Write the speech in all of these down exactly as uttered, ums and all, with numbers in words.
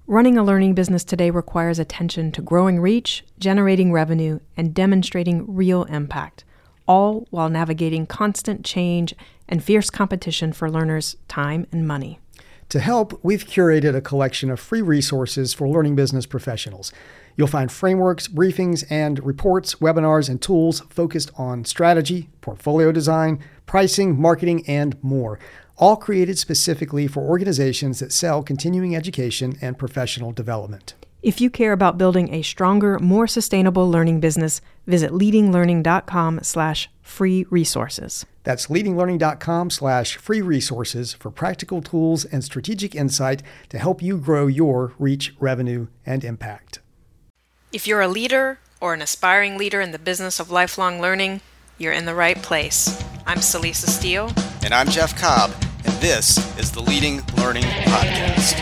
Running a learning business today requires attention to growing reach, generating revenue, and demonstrating real impact, all while navigating constant change and fierce competition for learners' time and money. To help, we've curated a collection of free resources for learning business professionals. You'll find frameworks, briefings, and reports, webinars, and tools focused on strategy, portfolio design, pricing, marketing, and more, all created specifically for organizations that sell continuing education and professional development. If you care about building a stronger, more sustainable learning business, visit leadinglearning.com slash free resources. That's leadinglearning.com slash free resources for practical tools and strategic insight to help you grow your reach, revenue, and impact. If you're a leader or an aspiring leader in the business of lifelong learning, you're in the right place. I'm Celisa Steele. And I'm Jeff Cobb, and this is the Leading Learning Podcast.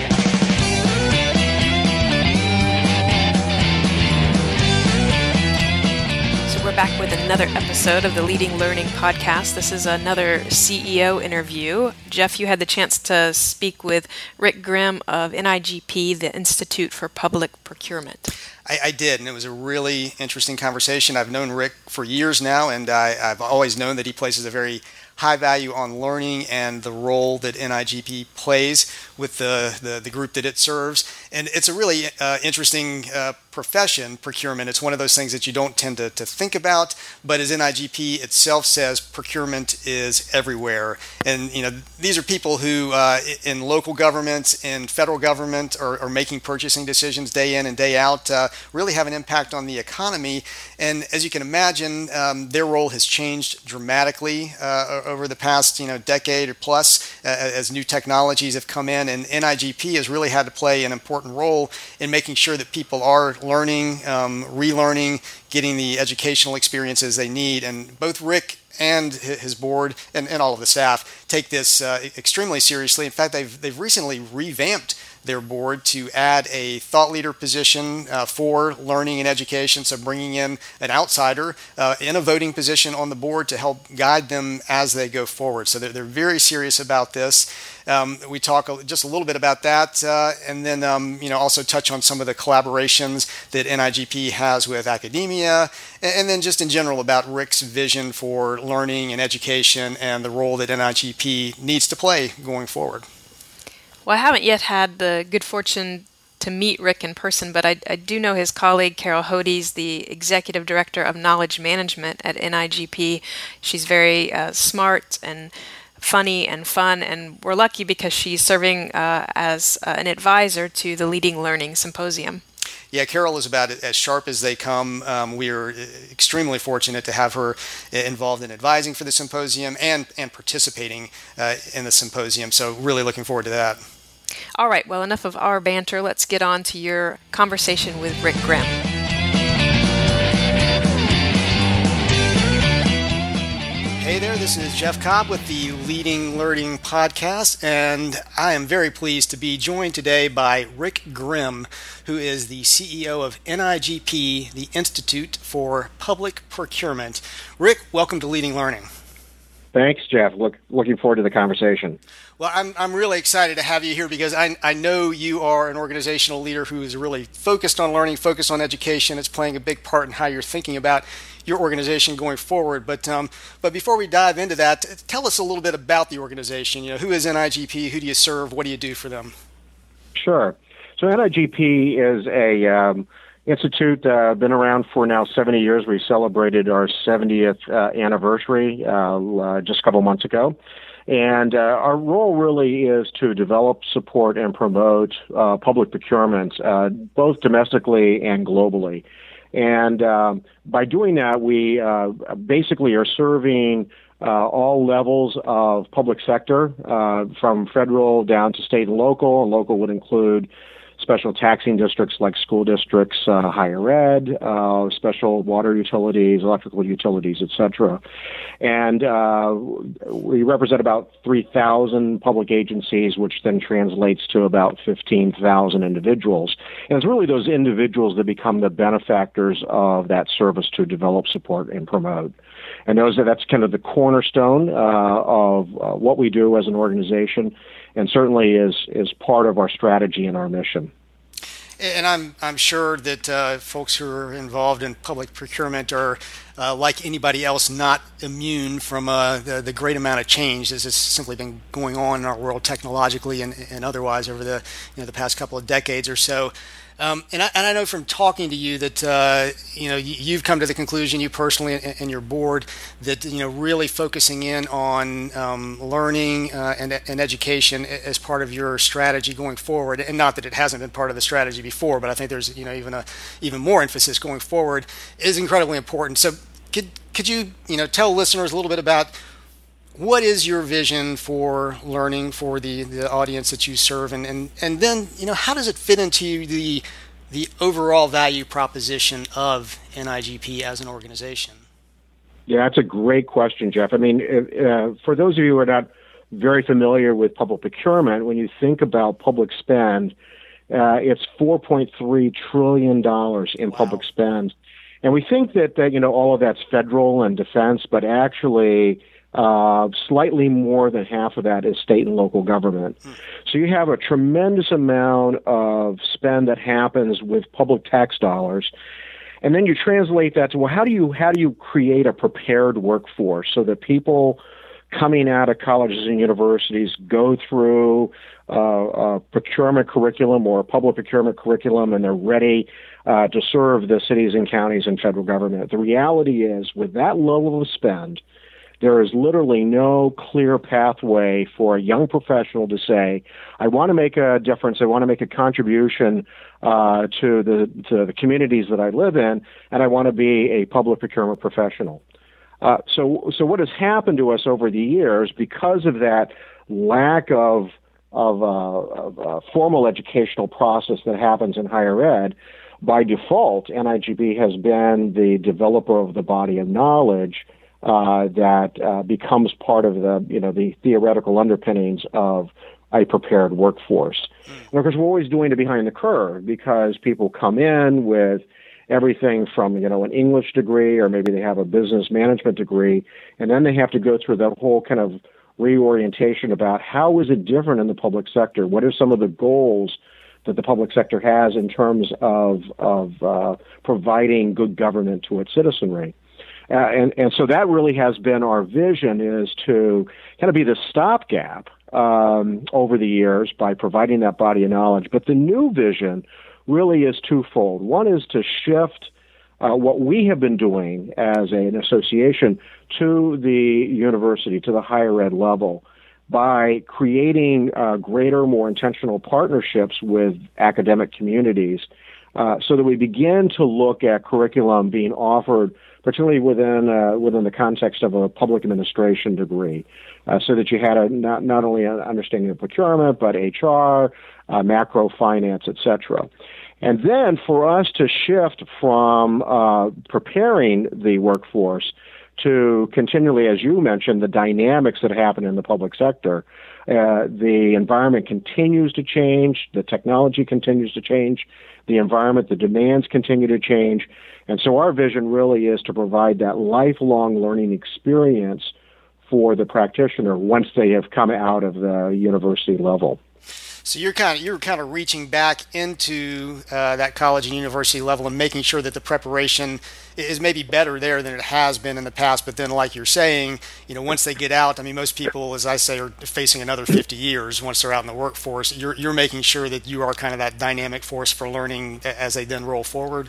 We're back with another episode of the Leading Learning Podcast. This is another C E O interview. Jeff, you had the chance to speak with Rick Grimm of N I G P, the Institute for Public Procurement. I, I did, and it was a really interesting conversation. I've known Rick for years now, and I, I've always known that he places a very high value on learning and the role that N I G P plays with the, the, the group that it serves. And it's a really uh, interesting uh, profession, procurement. It's one of those things that you don't tend to, to think about, but as N I G P itself says, procurement is everywhere. And you know, these are people who uh, in local governments, in federal government, are, are making purchasing decisions day in and day out, uh, really have an impact on the economy. And as you can imagine, um, their role has changed dramatically uh, over the past you know decade or plus uh, as new technologies have come in, and N I G P has really had to play an important role in making sure that people are learning, um, relearning, getting the educational experiences they need. And both Rick and his board and, and all of the staff take this uh, extremely seriously. In fact, they've they've recently revamped their board to add a thought leader position uh, for learning and education, so bringing in an outsider uh, in a voting position on the board to help guide them as they go forward. So they're, they're very serious about this. Um, we talk just a little bit about that, uh, and then um, you know also touch on some of the collaborations that N I G P has with academia, and, and then just in general about Rick's vision for learning and education and the role that N I G P needs to play going forward. Well, I haven't yet had the good fortune to meet Rick in person, but I, I do know his colleague, Carol Hodes, the Executive Director of Knowledge Management at N I G P. She's very uh, smart and funny and fun, and we're lucky because she's serving uh, as uh, an advisor to the Leading Learning Symposium. Yeah, Carol is about as sharp as they come. Um, we are extremely fortunate to have her involved in advising for the symposium and, and participating uh, in the symposium, so really looking forward to that. All right, well, enough of our banter. Let's get on to your conversation with Rick Grimm. Hey there, this is Jeff Cobb with the Leading Learning Podcast, and I am very pleased to be joined today by Rick Grimm, who is the C E O of N I G P, the Institute for Public Procurement. Rick, welcome to Leading Learning. Thanks, Jeff. Look, looking forward to the conversation. Well, I'm I'm really excited to have you here because I I know you are an organizational leader who is really focused on learning, focused on education. It's playing a big part in how you're thinking about your organization going forward. But um, but before we dive into that, tell us a little bit about the organization. You know, who is N I G P? Who do you serve? What do you do for them? Sure. So N I G P is a um, institute uh, been around for now seventy years. We celebrated our seventieth uh, anniversary uh, uh, just a couple months ago. And uh, our role really is to develop, support, and promote uh, public procurement, uh, both domestically and globally. And um, by doing that, we uh, basically are serving uh, all levels of public sector, uh, from federal down to state and local. And local would include special taxing districts like school districts, uh, higher ed, uh, special water utilities, electrical utilities, et cetera. And uh, we represent about three thousand public agencies, which then translates to about fifteen thousand individuals. And it's really those individuals that become the benefactors of that service to develop, support, and promote. And those are, that's kind of the cornerstone uh, of uh, what we do as an organization. and certainly is is part of our strategy and our mission. And I'm I'm sure that uh, folks who are involved in public procurement are, uh, like anybody else, not immune from uh, the, the great amount of change that has simply been going on in our world technologically and, and otherwise over the you know the past couple of decades or so. Um, and, I, and I know from talking to you that uh, you know you, you've come to the conclusion, you personally and, and your board, that you know really focusing in on um, learning uh, and, and education as part of your strategy going forward. And not that it hasn't been part of the strategy before, but I think there's you know even a even more emphasis going forward is incredibly important. So could could you you know tell listeners a little bit about what is your vision for learning for the, the audience that you serve, and, and, and then you know how does it fit into the the overall value proposition of N I G P as an organization? Yeah, that's a great question, Jeff. I mean, uh, for those of you who are not very familiar with public procurement, when you think about public spend, uh, it's four point three trillion dollars in wow. public spend, and we think that, that you know all of that's federal and defense, but actually Uh, slightly more than half of that is state and local government. Mm. So you have a tremendous amount of spend that happens with public tax dollars. And then you translate that to, well, how do you how do you create a prepared workforce so that people coming out of colleges and universities go through uh, a procurement curriculum or a public procurement curriculum and they're ready uh, to serve the cities and counties and federal government. The reality is, with that level of spend, there is literally no clear pathway for a young professional to say, I want to make a difference, I want to make a contribution uh, to the to the communities that I live in, and I want to be a public procurement professional. Uh, so, so what has happened to us over the years, because of that lack of of, uh, of a formal educational process that happens in higher ed, by default, N I G P has been the developer of the body of knowledge Uh, that uh, becomes part of the, you know, the theoretical underpinnings of a prepared workforce. Mm. And of course, we're always doing it behind the curve because people come in with everything from, you know, an English degree, or maybe they have a business management degree, and then they have to go through that whole kind of reorientation about how is it different in the public sector? What are some of the goals that the public sector has in terms of, of uh, providing good government to its citizenry? Uh, and, and so that really has been our vision, is to kind of be the stopgap um, over the years by providing that body of knowledge. But the new vision really is twofold. One is to shift uh, what we have been doing as a, an association to the university, to the higher ed level, by creating uh, greater, more intentional partnerships with academic communities uh, so that we begin to look at curriculum being offered particularly within uh, within the context of a public administration degree, uh, so that you had a not not only an understanding of procurement, but H R, uh, macro finance, et cetera. And then for us to shift from uh, preparing the workforce to continually, as you mentioned, the dynamics that happen in the public sector. Uh, the environment continues to change, the technology continues to change, the environment, the demands continue to change. And so our vision really is to provide that lifelong learning experience for the practitioner once they have come out of the university level. So you're kind of you're kind of reaching back into uh, that college and university level and making sure that the preparation is maybe better there than it has been in the past. But then, like you're saying, you know, once they get out, I mean, most people, as I say, are facing another fifty years once they're out in the workforce. You're you're making sure that you are kind of that dynamic force for learning as they then roll forward.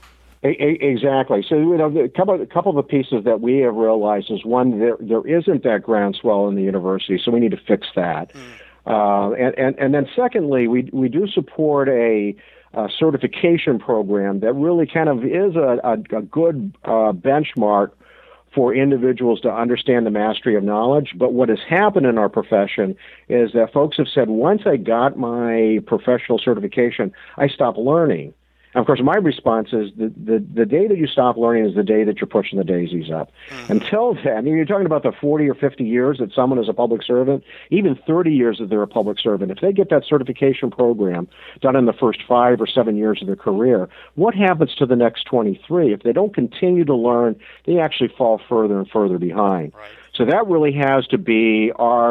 Exactly. So, you know, a couple, a couple of the pieces that we have realized is, one, there there isn't that groundswell in the university, so we need to fix that. Mm. Uh, and, and, and then secondly, we, we do support a, a certification program that really kind of is a, a, a good uh, benchmark for individuals to understand the mastery of knowledge. But what has happened in our profession is that folks have said, once I got my professional certification, I stopped learning. And of course, my response is the, the, the day that you stop learning is the day that you're pushing the daisies up. Mm-hmm. Until then, I mean, you're talking about the forty or fifty years that someone is a public servant, even thirty years that they're a public servant. If they get that certification program done in the first five or seven years of their career, what happens to the next twenty-three? If they don't continue to learn, they actually fall further and further behind. Right. So that really has to be our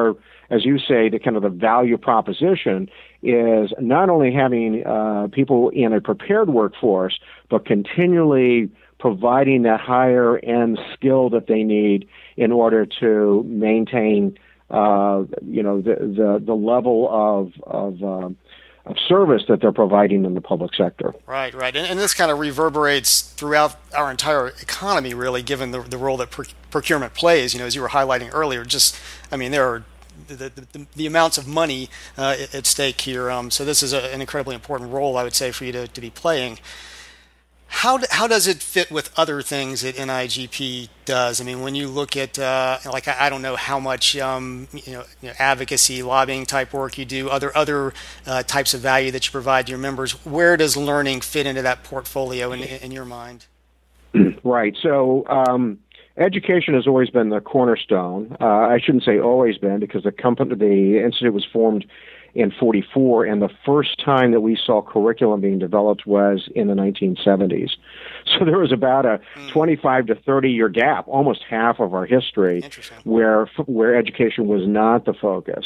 as you say, the kind of the value proposition is not only having uh, people in a prepared workforce, but continually providing that higher end skill that they need in order to maintain, uh, you know, the, the, the level of, of, uh, of service that they're providing in the public sector. Right, right. And, and this kind of reverberates throughout our entire economy, really, given the, the role that pr- procurement plays. You know, as you were highlighting earlier, just, I mean, there are the, the, the amounts of money uh, at stake here. Um, so this is a, an incredibly important role, I would say, for you to, to be playing. How, do, how does it fit with other things that N I G P does? I mean, when you look at, uh, like, I, I don't know how much, um, you, know, you know, advocacy, lobbying type work you do, other other uh, types of value that you provide to your members, where does learning fit into that portfolio in, in your mind? Right. So um, education has always been the cornerstone. Uh, I shouldn't say always been, because the company, the institute was formed in forty-four, and the first time that we saw curriculum being developed was in the nineteen seventies. So there was about a mm. twenty-five to thirty year gap, almost half of our history, where where education was not the focus.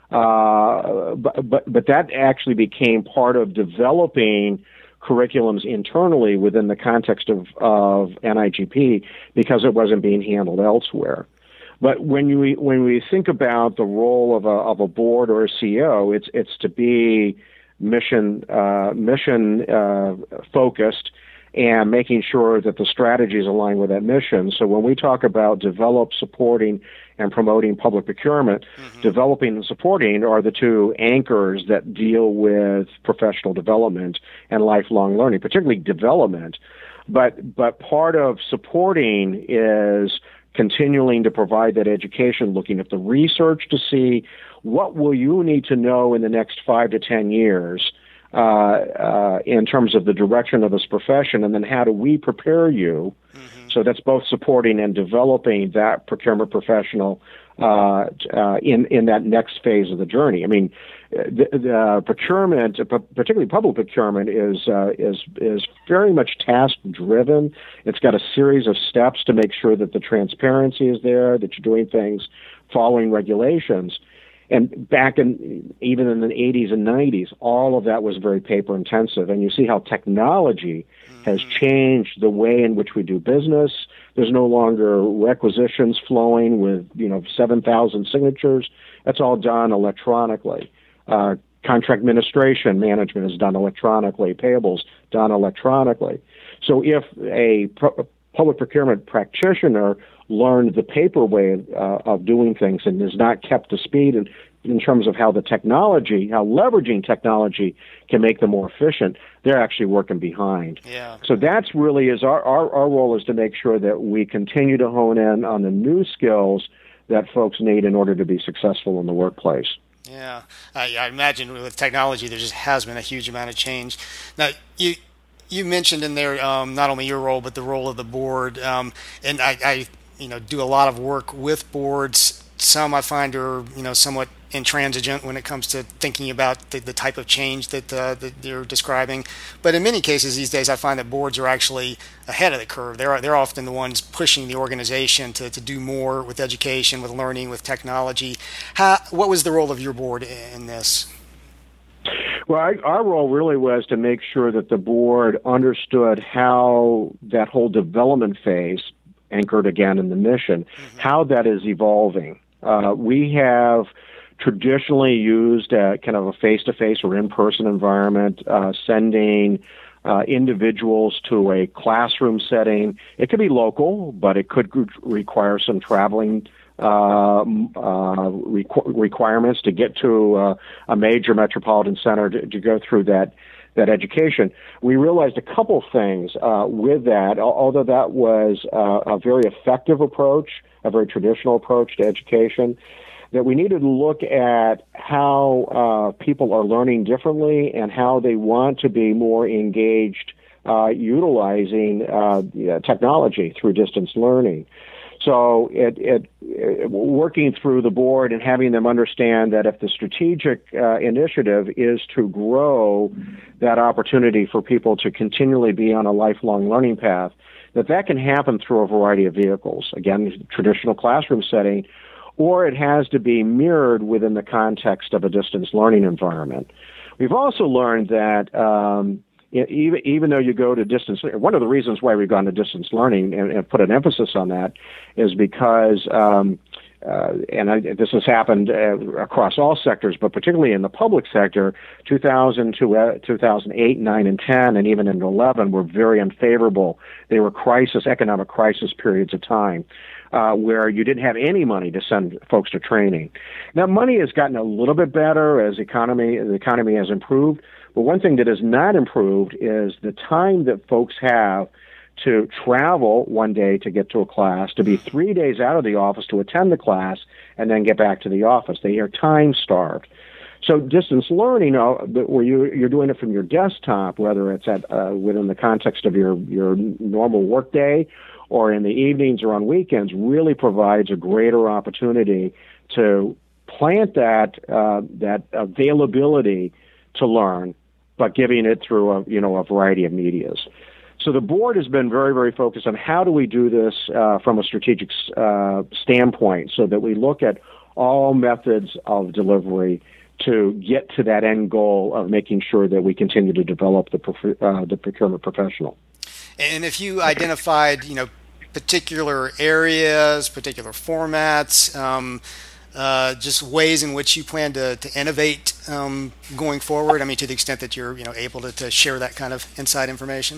Uh, but, but but that actually became part of developing curriculums internally within the context of, of N I G P, because it wasn't being handled elsewhere. But when you when we think about the role of a of a board or a C E O, it's it's to be mission uh, mission uh, focused and making sure that the strategies align with that mission. So when we talk about develop, supporting, and promoting public procurement, mm-hmm. developing and supporting are the two anchors that deal with professional development and lifelong learning, particularly development. But but part of supporting is continuing to provide that education, looking at the research to see what will you need to know in the next five to ten years uh, uh, in terms of the direction of this profession, and then how do we prepare you? Mm-hmm. So that's both supporting and developing that procurement professional uh, uh, in in that next phase of the journey. I mean, the, the procurement, particularly public procurement, is uh, is is very much task driven. It's got a series of steps to make sure that the transparency is there, that you're doing things following regulations. And back in even in the eighties and nineties, all of that was very paper intensive. And you see how technology has changed the way in which we do business. There's no longer requisitions flowing with, you know, seven thousand signatures. That's all done electronically. Uh, contract administration management is done electronically. Payables done electronically. So if a pro- public procurement practitioner learned the paper way uh, of doing things and is not kept to speed in, in terms of how the technology, how leveraging technology can make them more efficient, they're actually working behind. Yeah. So that's really is our, our, our role is to make sure that we continue to hone in on the new skills that folks need in order to be successful in the workplace. Yeah, I, I imagine with technology there just has been a huge amount of change. Now, you you mentioned in there um, not only your role but the role of the board, um, and I, I you know do a lot of work with boards. Some I find are you know somewhat intransigent when it comes to thinking about the, the type of change that, uh, that you're describing. But in many cases these days, I find that boards are actually ahead of the curve. They're they're often the ones pushing the organization to, to do more with education, with learning, with technology. How, what was the role of your board in this? Well, I, our role really was to make sure that the board understood how that whole development phase, anchored again in the mission, mm-hmm. how that is evolving. Uh, we have traditionally used uh, kind of a face-to-face or in-person environment, uh, sending uh, individuals to a classroom setting. It could be local, but it could require some traveling uh, uh, requ- requirements to get to uh, a major metropolitan center to, to go through that that education. We realized a couple things uh, with that, although that was uh, a very effective approach, a very traditional approach to education, that we needed to look at how uh, people are learning differently and how they want to be more engaged uh, utilizing uh, technology through distance learning. So it, it, it, working through the board and having them understand that if the strategic uh, initiative is to grow that opportunity for people to continually be on a lifelong learning path, that that can happen through a variety of vehicles. Again, traditional classroom setting, or it has to be mirrored within the context of a distance learning environment. We've also learned that um, even, even though you go to distance, one of the reasons why we've gone to distance learning and, and put an emphasis on that is because, um, uh, and I, this has happened uh, across all sectors, but particularly in the public sector, two thousand to uh, two thousand eight, nine, and ten, and even in eleven were very unfavorable. They were crisis, economic crisis periods of time. Uh, where you didn't have any money to send folks to training. Now, money has gotten a little bit better as economy the economy has improved, but one thing that has not improved is the time that folks have to travel one day to get to a class, to be three days out of the office to attend the class, and then get back to the office. They are time-starved. So distance learning, uh, where you, you're doing it from your desktop, whether it's at uh, within the context of your, your normal workday, or in the evenings or on weekends, really provides a greater opportunity to plant that uh, that availability to learn, but giving it through a you know a variety of medias. So the board has been very, very focused on how do we do this uh, from a strategic uh, standpoint, so that we look at all methods of delivery to get to that end goal of making sure that we continue to develop the prof- uh, the procurement professional. And if you identified, you know, particular areas, particular formats, um, uh, just ways in which you plan to, to innovate um, going forward, I mean, to the extent that you're, you know, able to, to share that kind of inside information?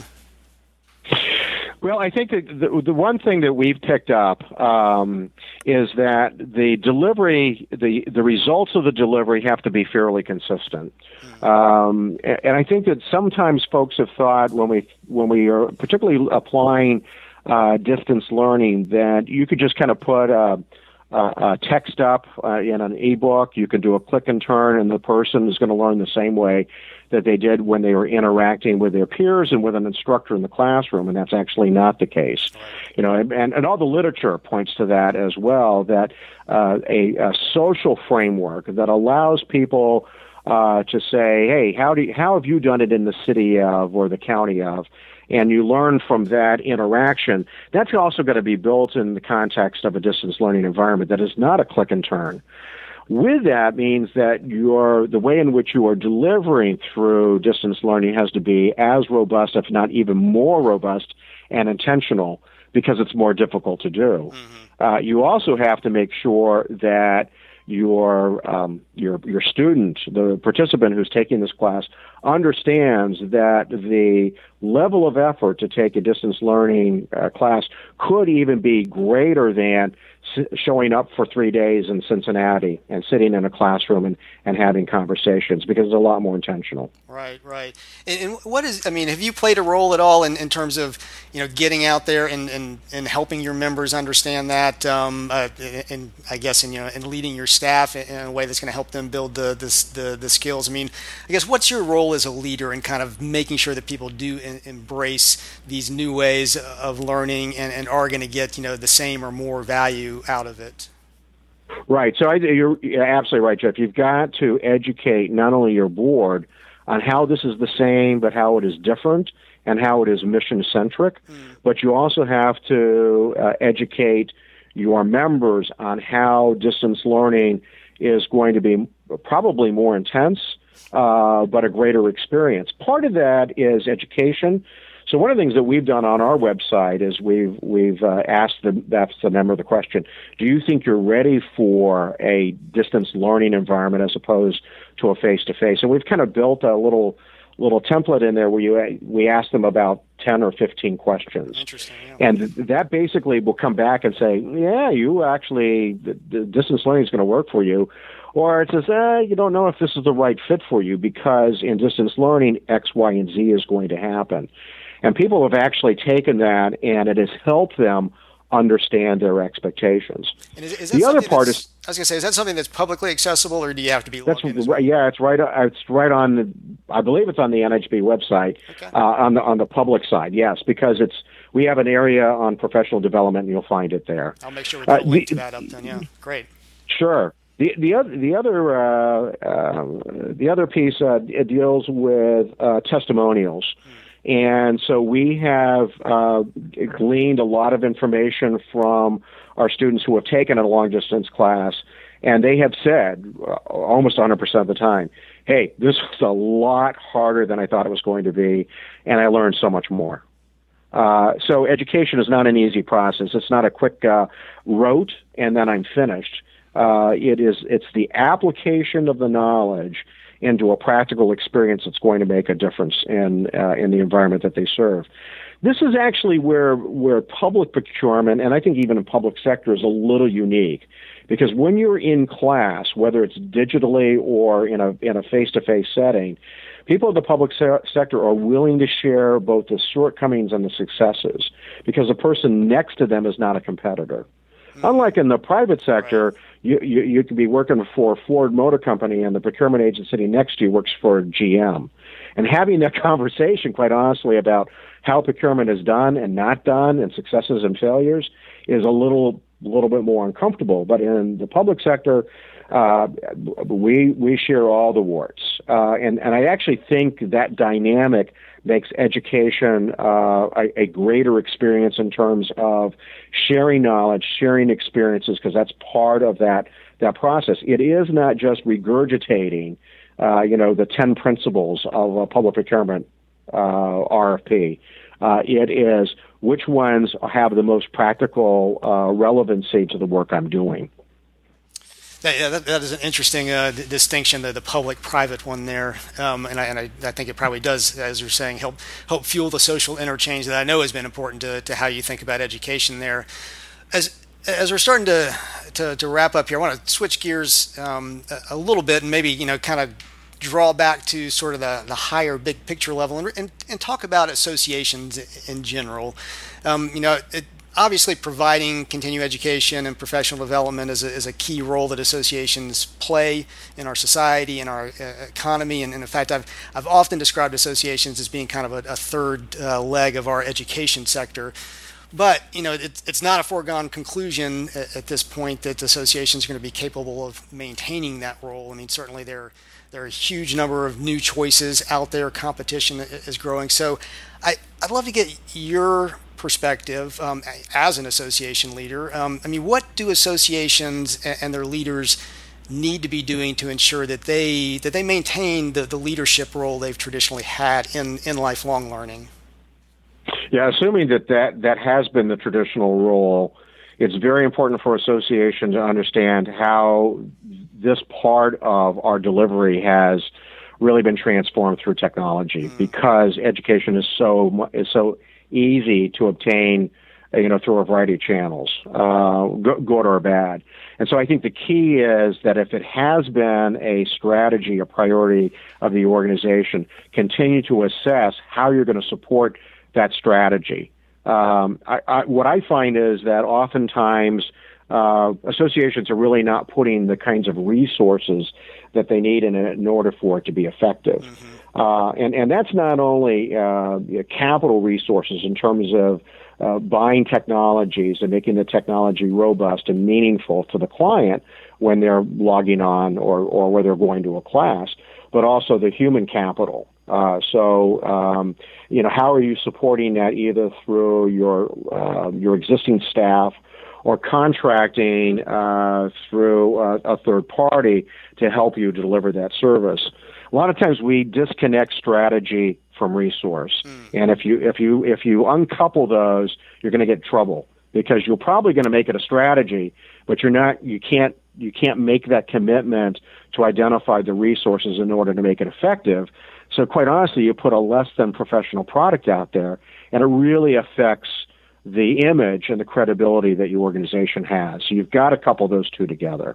Well, I think that the, the one thing that we've picked up um, is that the delivery, the, the results of the delivery have to be fairly consistent. Um, and, and I think that sometimes folks have thought when we when we are particularly applying uh, distance learning that you could just kind of put a, a, a text up uh, in an ebook, you can do a click and turn, and the person is going to learn the same way that they did when they were interacting with their peers and with an instructor in the classroom, and that's actually not the case. You know, and, and all the literature points to that as well, that uh, a, a social framework that allows people uh, to say, hey, how do you, how have you done it in the city of or the county of? And you learn from that interaction. That's also going to be built in the context of a distance learning environment that is not a click and turn. With that means that your the way in which you are delivering through distance learning has to be as robust, if not even more robust and intentional, because it's more difficult to do. Mm-hmm. Uh, you also have to make sure that your um, your your student, the participant who's taking this class, understands that the level of effort to take a distance learning uh, class could even be greater than showing up for three days in Cincinnati and sitting in a classroom and, and having conversations, because it's a lot more intentional. Right, right. And, and what is, I mean, have you played a role at all in, in terms of, you know, getting out there and, and, and helping your members understand that, um, uh, and I guess, in, you know, and leading your staff in, in a way that's going to help them build the, the, the, the skills? I mean, I guess, what's your role as a leader in kind of making sure that people do in, embrace these new ways of learning and, and are going to get, you know, the same or more value out of it? Right. So I, you're absolutely right, Jeff. You've got to educate not only your board on how this is the same, but how it is different and how it is mission-centric, mm. but you also have to uh, educate your members on how distance learning is going to be probably more intense, uh, but a greater experience. Part of that is education. So one of the things that we've done on our website is we've we've uh, asked the that's the member the question: do you think you're ready for a distance learning environment as opposed to a face-to-face? And we've kind of built a little little template in there where you we ask them about ten or fifteen questions. Interesting. Yeah. And that basically will come back and say, yeah, you actually the, the distance learning is going to work for you. Or it says, eh, you don't know if this is the right fit for you because in distance learning, X, Y, and Z is going to happen. And people have actually taken that, and it has helped them understand their expectations. And is, is that the other part is, is, I was going to say, is that something that's publicly accessible, or do you have to be logged that's, in as well? Yeah, it's right. It's right on the. I believe it's on the N I G P website, okay. uh, on the on the public side. Yes, because it's we have an area on professional development, and you'll find it there. I'll make sure we put uh, a link the, to that up. Then, yeah, great. Sure. The the other the other uh, uh, the other piece uh, it deals with uh, testimonials. Hmm. And so we have uh, gleaned a lot of information from our students who have taken a long-distance class, and they have said uh, almost one hundred percent of the time, hey, this was a lot harder than I thought it was going to be, and I learned so much more. Uh, so education is not an easy process. It's not a quick uh, rote, and then I'm finished. Uh, it is, it's the application of the knowledge into a practical experience that's going to make a difference in uh, in the environment that they serve. This is actually where where public procurement, and I think even in public sector, is a little unique, because when you're in class, whether it's digitally or in a in a face-to-face setting, people in the public se- sector are willing to share both the shortcomings and the successes, because the person next to them is not a competitor. Unlike in the private sector, right. you, you you could be working for Ford Motor Company and the procurement agent sitting next to you works for G M. And having that conversation, quite honestly, about how procurement is done and not done and successes and failures is a little little bit more uncomfortable. But in the public sector, uh, we we share all the warts. Uh, and, and I actually think that dynamic makes education uh, a, a greater experience in terms of sharing knowledge, sharing experiences, because that's part of that that process. It is not just regurgitating, uh, you know, the ten principles of a public procurement uh, R F P. Uh, it is which ones have the most practical uh, relevancy to the work I'm doing. That, yeah, that, that is an interesting uh, d- distinction, the, the public-private one there, um, and, I, and I, I think it probably does, as you're saying, help help fuel the social interchange that I know has been important to, to how you think about education there. As as we're starting to to, to wrap up here, I want to switch gears um, a, a little bit and maybe you know kind of draw back to sort of the, the higher big picture level and, and, and talk about associations in general. Um, you know. It, Obviously, providing continuing education and professional development is a, is a key role that associations play in our society, in our uh, economy, and, and in fact, I've I've often described associations as being kind of a, a third uh, leg of our education sector. But you know, it, it's not a foregone conclusion at, at this point that associations are going to be capable of maintaining that role. I mean, certainly there there are a huge number of new choices out there. Competition is growing. So, I I'd love to get your perspective um, as an association leader. Um, I mean, what do associations and their leaders need to be doing to ensure that they that they maintain the, the leadership role they've traditionally had in, in lifelong learning? Yeah, assuming that, that that has been the traditional role, it's very important for associations to understand how this part of our delivery has really been transformed through technology, mm. because education is so is so easy to obtain, you know, through a variety of channels, uh, good or bad. And so I think the key is that if it has been a strategy, a priority of the organization, continue to assess how you're going to support that strategy. Um, I, I, what I find is that oftentimes uh, associations are really not putting the kinds of resources that they need in it in order for it to be effective. Mm-hmm. Uh, and, and that's not only uh, capital resources in terms of uh, buying technologies and making the technology robust and meaningful to the client when they're logging on or, or where they're going to a class, but also the human capital. Uh, so, um, you know, how are you supporting that either through your uh, your existing staff or contracting uh, through uh, a third party to help you deliver that service? A lot of times we disconnect strategy from resource, mm. and if you if you if you uncouple those, you're going to get in trouble, because you're probably going to make it a strategy, but you're not. You can't you can't make that commitment to identify the resources in order to make it effective. So quite honestly, you put a less than professional product out there, and it really affects the image and the credibility that your organization has. So you've got to couple those two together.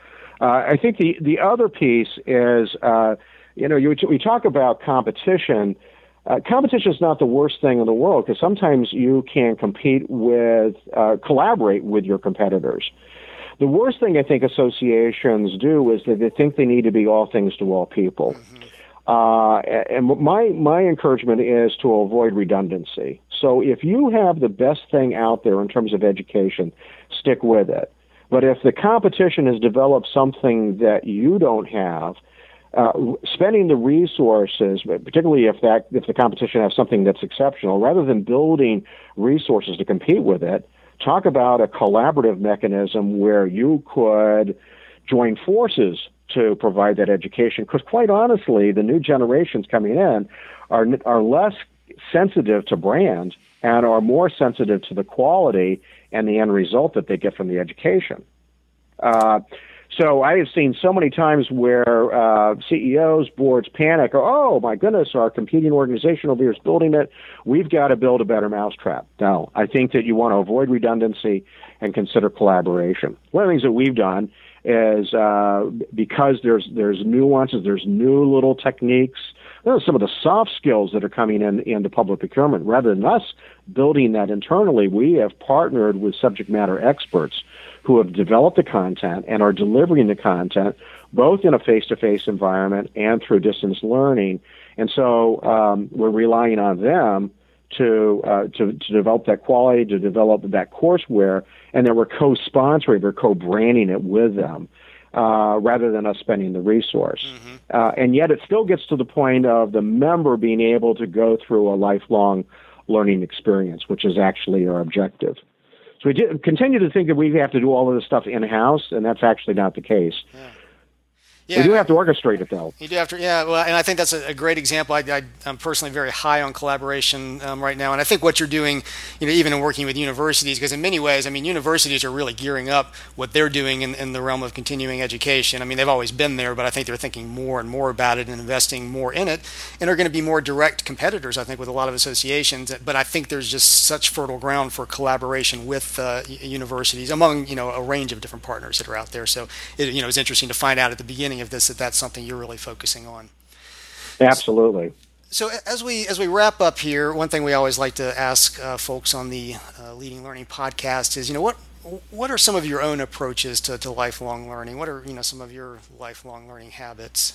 Uh, I think the the other piece is. Uh, You know, you, we talk about competition. Uh, competition is not the worst thing in the world, because sometimes you can compete with, uh, collaborate with your competitors. The worst thing I think associations do is that they think they need to be all things to all people. Mm-hmm. Uh, and my my encouragement is to avoid redundancy. So if you have the best thing out there in terms of education, stick with it. But if the competition has developed something that you don't have, uh, spending the resources, particularly if that if the competition has something that's exceptional, rather than building resources to compete with it, talk about a collaborative mechanism where you could join forces to provide that education. Because quite honestly, the new generations coming in are are less sensitive to brand and are more sensitive to the quality and the end result that they get from the education. Uh, so I have seen so many times where uh, C E Os, boards panic, or, oh my goodness, our competing organization over here is building it. We've got to build a better mousetrap. No, I think that you want to avoid redundancy and consider collaboration. One of the things that we've done is uh, because there's there's nuances, there's new little techniques, there's some of the soft skills that are coming in into public procurement. Rather than us building that internally, we have partnered with subject matter experts who have developed the content and are delivering the content both in a face-to-face environment and through distance learning. And so um, we're relying on them to, uh, to to develop that quality, to develop that courseware, and then we're co-sponsoring, we're co-branding it with them, uh, rather than us spending the resource. Mm-hmm. Uh, and yet it still gets to the point of the member being able to go through a lifelong learning experience, which is actually our objective. So we did, continue to think that we have to do all of this stuff in-house, and that's actually not the case. Yeah. Yeah. We do have to orchestrate it, though. You do have to, yeah. Well, and I think that's a, a great example. I, I, I'm personally very high on collaboration um, right now, and I think what you're doing, you know, even in working with universities, because in many ways, I mean, universities are really gearing up what they're doing in, in the realm of continuing education. I mean, they've always been there, but I think they're thinking more and more about it and investing more in it, and are going to be more direct competitors, I think, with a lot of associations. But I think there's just such fertile ground for collaboration with uh, universities among, you know, a range of different partners that are out there. So, it, you know, it's interesting to find out at the beginning of this that that's something you're really focusing on. Absolutely. So as we as we wrap up here, one thing we always like to ask uh, folks on the uh, Leading Learning podcast is, you know, what what are some of your own approaches to, to lifelong learning? What are, you know, some of your lifelong learning habits?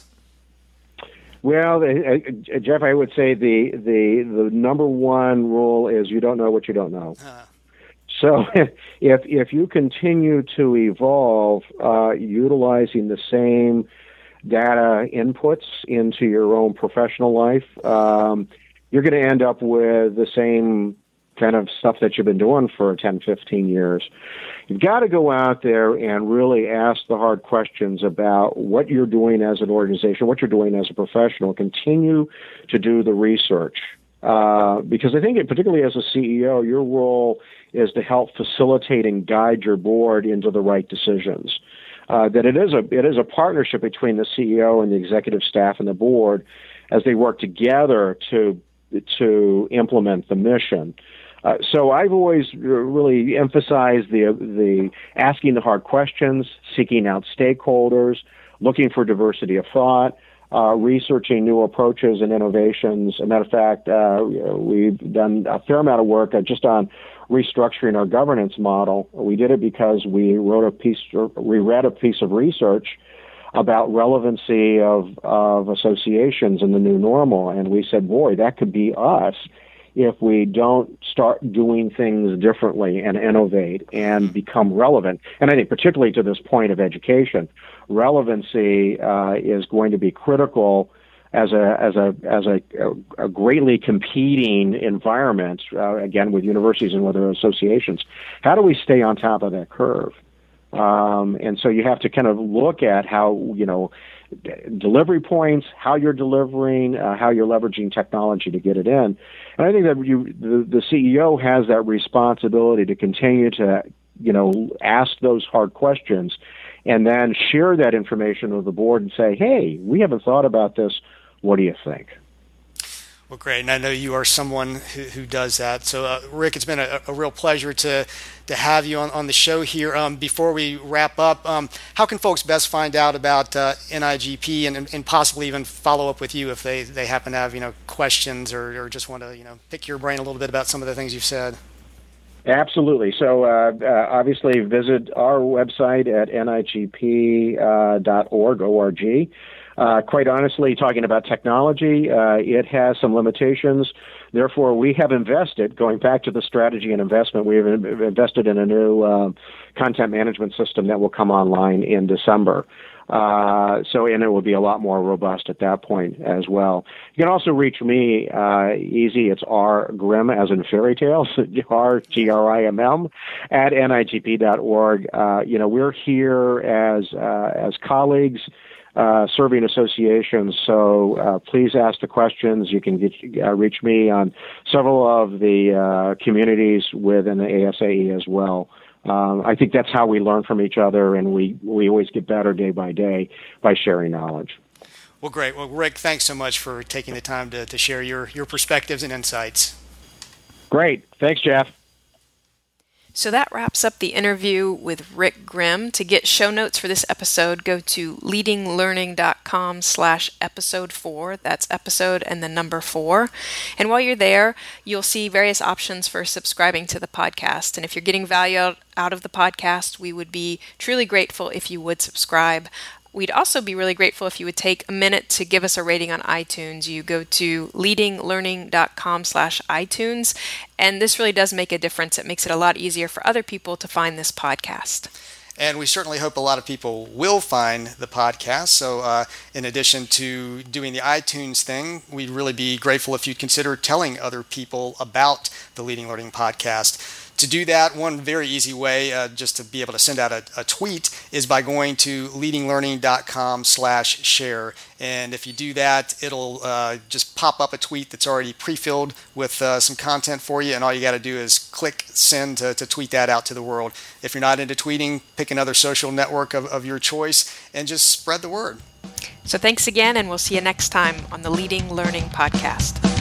Well, uh, Jeff, I would say the the the number one rule is you don't know what you don't know. Uh. So if if you continue to evolve uh, utilizing the same data inputs into your own professional life, um, you're going to end up with the same kind of stuff that you've been doing for ten, fifteen years. You've got to go out there and really ask the hard questions about what you're doing as an organization, what you're doing as a professional. Continue to do the research. Uh, because I think, it, particularly as a C E O, your role is to help facilitate and guide your board into the right decisions. Uh, that it is a it is a partnership between the C E O and the executive staff and the board as they work together to to implement the mission. Uh, so I've always really emphasized the the asking the hard questions, seeking out stakeholders, looking for diversity of thought. Uh, researching new approaches and innovations. As a matter of fact, uh, we've done a fair amount of work uh, just on restructuring our governance model. We did it because we wrote a piece, or we read a piece of research about relevancy of, of associations in the new normal, and we said, boy, that could be us if we don't start doing things differently and innovate and become relevant. And I think particularly to this point of education, relevancy uh, is going to be critical as a as a as a, a greatly competing environment, uh, again, with universities and with associations. How do we stay on top of that curve? Um, and so you have to kind of look at how, you know, delivery points, how you're delivering, uh, how you're leveraging technology to get it in. And I think that you, the, the C E O has that responsibility to continue to, you know, ask those hard questions and then share that information with the board and say, hey, we haven't thought about this. What do you think? Well, great, and I know you are someone who, who does that. So, uh, Rick, it's been a, a real pleasure to to have you on, on the show here. Um, before we wrap up, um, how can folks best find out about uh, N I G P and, and possibly even follow up with you if they, they happen to have, you know, questions or, or just want to, you know, pick your brain a little bit about some of the things you've said? Absolutely. So, uh, uh, obviously, visit our website at N I G P dot org, O R G. Uh, quite honestly, talking about technology, uh, it has some limitations. Therefore, we have invested, going back to the strategy and investment, we have invested in a new uh, content management system that will come online in December. Uh, so, and it will be a lot more robust at that point as well. You can also reach me uh, easy. It's R Grimm, as in fairy tales, R G R I M M, at N I G P dot org. Uh, you know, we're here as uh, as colleagues. Uh, serving associations, so uh, please ask the questions. You can get, uh, reach me on several of the uh, communities within the A S A E as well. Um, I think that's how we learn from each other, and we, we always get better day by day by sharing knowledge. Well, great. Well, Rick, thanks so much for taking the time to, to share your, your perspectives and insights. Great. Thanks, Jeff. So that wraps up the interview with Rick Grimm. To get show notes for this episode, go to leadinglearning.com slash episode four. That's episode and the number four. And while you're there, you'll see various options for subscribing to the podcast. And if you're getting value out of the podcast, we would be truly grateful if you would subscribe. We'd also be really grateful if you would take a minute to give us a rating on iTunes. You go to leadinglearning.com slash iTunes, and this really does make a difference. It makes it a lot easier for other people to find this podcast. And we certainly hope a lot of people will find the podcast. So uh, in addition to doing the iTunes thing, we'd really be grateful if you'd consider telling other people about the Leading Learning Podcast. To do that, one very easy way uh, just to be able to send out a, a tweet is by going to leadinglearning.com slash share. And if you do that, it'll uh, just pop up a tweet that's already pre-filled with uh, some content for you. And all you got to do is click send to, to tweet that out to the world. If you're not into tweeting, pick another social network of, of your choice and just spread the word. So thanks again, and we'll see you next time on the Leading Learning Podcast.